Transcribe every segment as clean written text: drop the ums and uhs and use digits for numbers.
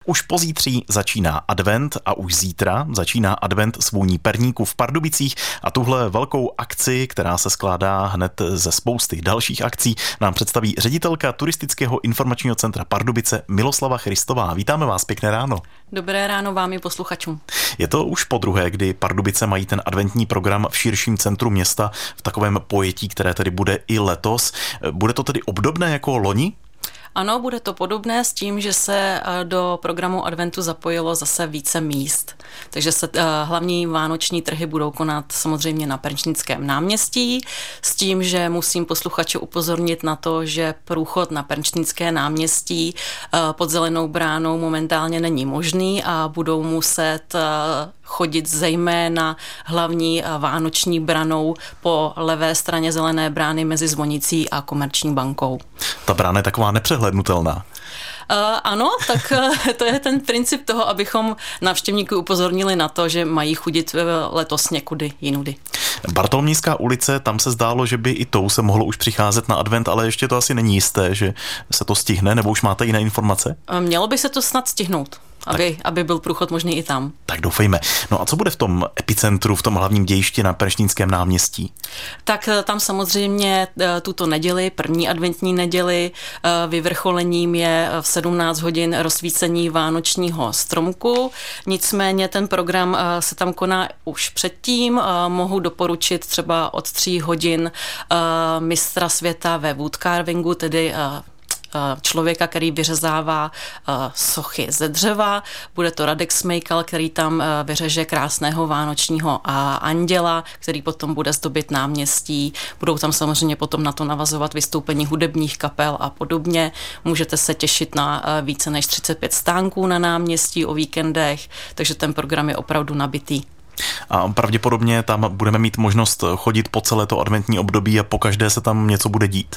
Už pozítří začíná advent a už zítra začíná advent s vůní perníku v Pardubicích a tuhle velkou akci, která se skládá hned ze spousty dalších akcí, nám představí ředitelka Turistického informačního centra Pardubice Miloslava Christová. Vítáme vás, pěkné ráno. Dobré ráno vám i posluchačům. Je to už podruhé, kdy Pardubice mají ten adventní program v širším centru města v takovém pojetí, které tedy bude i letos. Bude to tedy obdobné jako loni? Ano, bude to podobné s tím, že se do programu adventu zapojilo zase více míst. Takže se hlavní vánoční trhy budou konat samozřejmě na Pernštínském náměstí, s tím, že musím posluchače upozornit na to, že průchod na Pernštínské náměstí pod Zelenou bránou momentálně není možný a budou muset chodit zejména hlavní vánoční branou po levé straně Zelené brány mezi Zvonicí a Komerční bankou. Ta brána je taková nepřehlednutelná. Ano, tak to je ten princip toho, abychom návštěvníky upozornili na to, že mají chodit letos někudy jinudy. Bartolomějská ulice, tam se zdálo, že by i tou se mohlo už přicházet na advent, ale ještě to asi není jisté, že se to stihne, nebo už máte jiné informace? Mělo by se to snad stihnout. Aby byl průchod možný i tam. Tak doufejme. No a co bude v tom epicentru, v tom hlavním dějišti na Pernštínském náměstí? Tak tam samozřejmě tuto neděli, první adventní neděli, vyvrcholením je v 17 hodin rozsvícení vánočního stromku. Nicméně ten program se tam koná už předtím. Mohu doporučit třeba od 3 hodin mistra světa ve woodcarvingu, tedy člověka, který vyřezává sochy ze dřeva. Bude to Radek Smejkal, který tam vyřeže krásného vánočního anděla, který potom bude zdobit náměstí. Budou tam samozřejmě potom na to navazovat vystoupení hudebních kapel a podobně. Můžete se těšit na více než 35 stánků na náměstí o víkendech, takže ten program je opravdu nabitý. A pravděpodobně tam budeme mít možnost chodit po celé to adventní období a pokaždé se tam něco bude dít.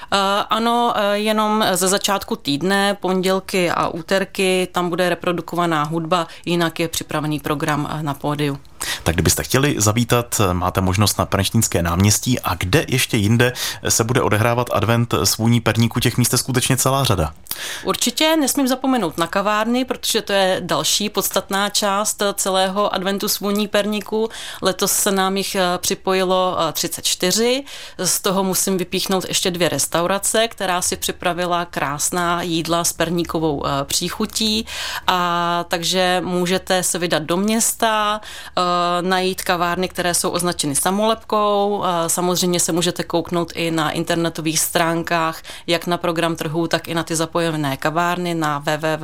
Ano, jenom ze začátku týdne, pondělky a úterky, tam bude reprodukovaná hudba, jinak je připravený program na pódiu. Tak kdybyste chtěli zavítat, máte možnost na Pernštínské náměstí a kde ještě jinde se bude odehrávat advent s vůní perníku, těch míst je skutečně celá řada. Určitě nesmím zapomenout na kavárny, protože to je další podstatná část celého adventu s vůní perníku. Letos se nám jich připojilo 34, z toho musím vypíchnout ještě 2 restaurace, která si připravila krásná jídla s perníkovou příchutí, a takže můžete se vydat do města, najít kavárny, které jsou označeny samolepkou. Samozřejmě se můžete kouknout i na internetových stránkách, jak na program trhu, tak i na ty zapojené kavárny na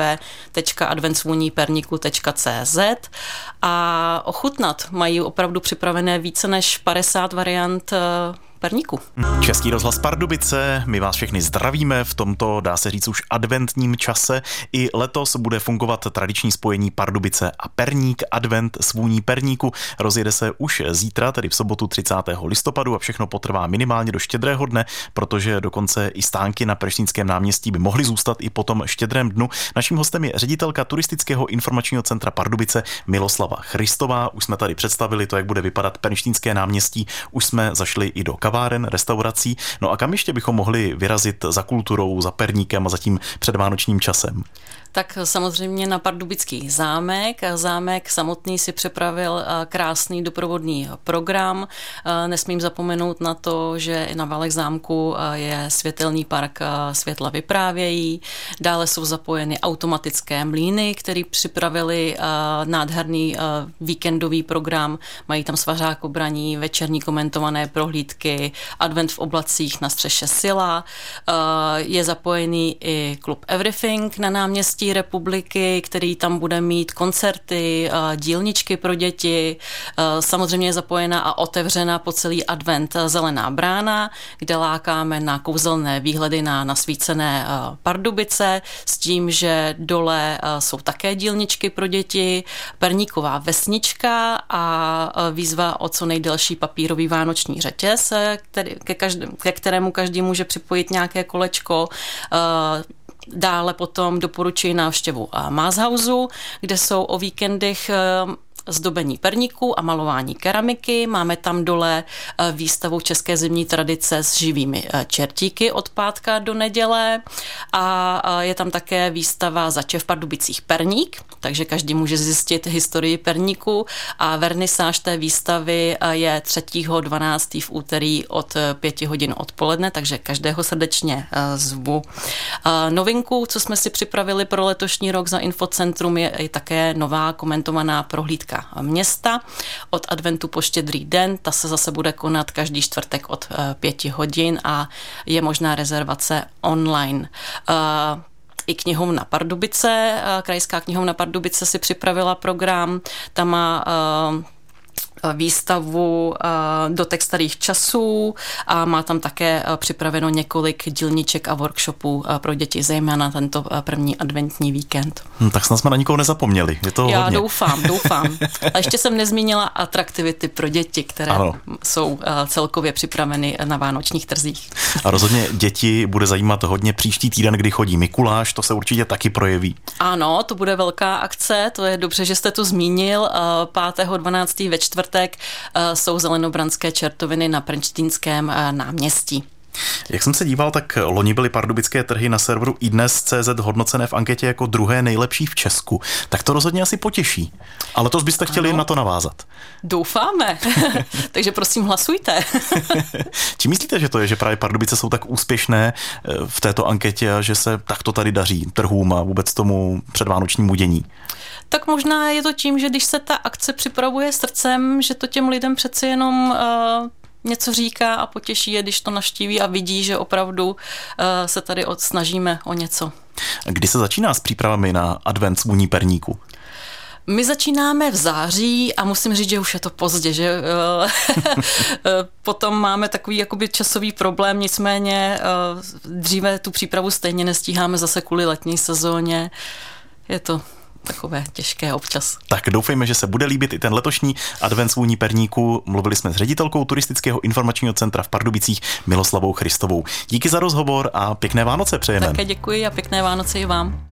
www.adventsvůniperniku.cz a ochutnat. Mají opravdu připravené více než 50 variant perníku. Český rozhlas Pardubice, my vás všechny zdravíme v tomto, dá se říct, už adventním čase. I letos bude fungovat tradiční spojení Pardubice a Perník, advent s vůní perníku. Rozjede se už zítra, tedy v sobotu 30. listopadu a všechno potrvá minimálně do Štědrého dne, protože dokonce i stánky na Pernštínském náměstí by mohly zůstat i po tom Štědrém dnu. Naším hostem je ředitelka Turistického informačního centra Pardubice Miloslava Christová. Už jsme tady představili to, jak bude vypadat Pernštínské náměstí. Už jsme zašli i do kaváren, restaurací. No a kam ještě bychom mohli vyrazit za kulturou, za perníkem a za tím předvánočním časem? Tak samozřejmě na Pardubický zámek. Zámek samotný si připravil krásný doprovodný program. Nesmím zapomenout na to, že i na valech zámku je světelný park Světla vyprávějí. Dále jsou zapojeny automatické mlýny, který připravili nádherný víkendový program. Mají tam svařákobraní, večerní komentované prohlídky, advent v oblacích na střeše Sila. Je zapojený i klub Everything na náměstí Republiky, který tam bude mít koncerty, dílničky pro děti. Samozřejmě je zapojena a otevřena po celý advent Zelená brána, kde lákáme na kouzelné výhledy na nasvícené Pardubice, s tím, že dole jsou také dílničky pro děti, perníková vesnička a výzva o co nejdelší papírový vánoční řetěz, ke kterému každý může připojit nějaké kolečko. Dále potom doporučuji návštěvu Maßhausu, kde jsou o víkendech zdobení perníků a malování keramiky. Máme tam dole výstavu české zimní tradice s živými čertíky od pátka do neděle a je tam také výstava Zače v Pardubicích perník, takže každý může zjistit historii perníku a vernisáž té výstavy je 3.12. v úterý od 5 hodin odpoledne, takže každého srdečně zvu. Novinku, co jsme si připravili pro letošní rok za Infocentrum, je i také nová komentovaná prohlídka města od adventu po Štědrý den. Ta se zase bude konat každý čtvrtek od 5 hodin a je možná rezervace online. I knihovna Pardubice, Krajská knihovna Pardubice si připravila program, tam má výstavu Dotek starých časů a má tam také připraveno několik dílniček a workshopů pro děti, zejména tento první adventní víkend. Tak snad jsme na nikoho nezapomněli. Je to Já hodně. doufám. A ještě jsem nezmínila atraktivity pro děti, které jsou celkově připraveny na vánočních trzích. A rozhodně děti bude zajímat hodně příští týden, kdy chodí Mikuláš, to se určitě taky projeví. Ano, to bude velká akce, to je dobře, že jste to zmínil. 5.12. ve čtvrtek jsou zelenobranské čertoviny na Prenštínském náměstí. Jak jsem se díval, tak loni byly pardubické trhy na serveru iDnes.cz hodnocené v anketě jako druhé nejlepší v Česku. Tak to rozhodně asi potěší. Ale letos byste chtěli na to navázat. Doufáme. Takže prosím hlasujte. Či myslíte, že to je, že právě Pardubice jsou tak úspěšné v této anketě a že se takto tady daří trhům a vůbec tomu předvánočnímu dění? Tak možná je to tím, že když se ta akce připravuje srdcem, že to těm lidem přeci jenom něco říká a potěší je, když to navštíví a vidí, že opravdu se tady snažíme o něco. Kdy se začíná s přípravami na advent svůní perníku? My začínáme v září a musím říct, že už je to pozdě, že potom máme takový jakoby časový problém, nicméně dříve tu přípravu stejně nestíháme zase kvůli letní sezóně. Je to takové těžké občas. Tak doufejme, že se bude líbit i ten letošní advent svůní perníku. Mluvili jsme s ředitelkou Turistického informačního centra v Pardubicích Miloslavou Christovou. Díky za rozhovor a pěkné Vánoce přejeme. Také děkuji a pěkné Vánoce i vám.